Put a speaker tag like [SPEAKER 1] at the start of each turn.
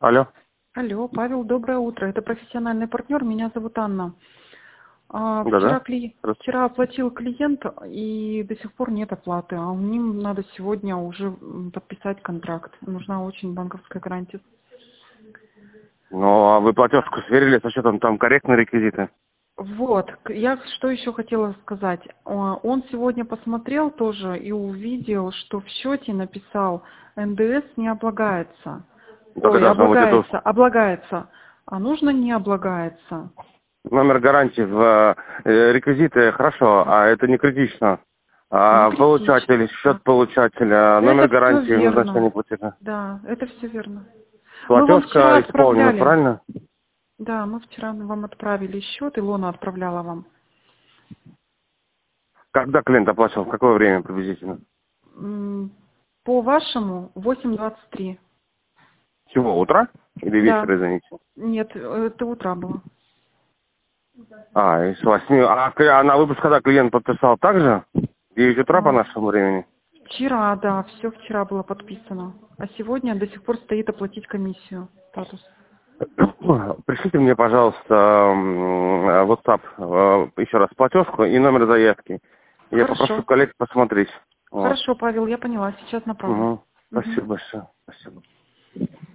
[SPEAKER 1] Алло.
[SPEAKER 2] Алло, Павел, доброе утро. Это профессиональный партнер. Меня зовут Анна.
[SPEAKER 1] Да-да.
[SPEAKER 2] Вчера оплатил клиент, и до сих пор нет оплаты. А у ним надо сегодня уже подписать контракт. Нужна очень банковская гарантия.
[SPEAKER 1] Ну, а вы платежку сверили со счетом, там корректные реквизиты?
[SPEAKER 2] Вот, я что еще хотела сказать. Он сегодня посмотрел тоже и увидел, что в счете написал НДС не облагается.
[SPEAKER 1] Так и
[SPEAKER 2] Ой,
[SPEAKER 1] должно быть это
[SPEAKER 2] облагается. А нужно не облагается.
[SPEAKER 1] номер гарантии в реквизиты, хорошо, а это не критично.
[SPEAKER 2] Не
[SPEAKER 1] А получатель,
[SPEAKER 2] критично.
[SPEAKER 1] счет получателя, номер
[SPEAKER 2] Это все
[SPEAKER 1] гарантии, назначение
[SPEAKER 2] верно.
[SPEAKER 1] платежа.
[SPEAKER 2] Да, это все верно. Мы вам вчера
[SPEAKER 1] Платежка исполнена,
[SPEAKER 2] отправляли.
[SPEAKER 1] правильно?
[SPEAKER 2] Да, мы вчера вам отправили счет, Илона отправляла вам.
[SPEAKER 1] Когда клиент оплачивал, в какое время приблизительно?
[SPEAKER 2] По вашему 8:23.
[SPEAKER 1] Всего утра или
[SPEAKER 2] Да.
[SPEAKER 1] вечера, извините?
[SPEAKER 2] Нет, это утро было.
[SPEAKER 1] А, и с 8. А на выпуск, когда клиент подписал, также? 9 утра по
[SPEAKER 2] А,
[SPEAKER 1] нашему времени?
[SPEAKER 2] Вчера, да, все вчера было подписано. А сегодня до сих пор стоит оплатить комиссию. Статус.
[SPEAKER 1] Пришлите мне, пожалуйста, WhatsApp, еще раз платежку и номер заявки. Я попрошу
[SPEAKER 2] Хорошо.
[SPEAKER 1] коллег посмотреть. Вот.
[SPEAKER 2] Хорошо, Павел, я поняла. Сейчас направлю.
[SPEAKER 1] Угу.
[SPEAKER 2] Мгм.
[SPEAKER 1] Спасибо большое. Спасибо.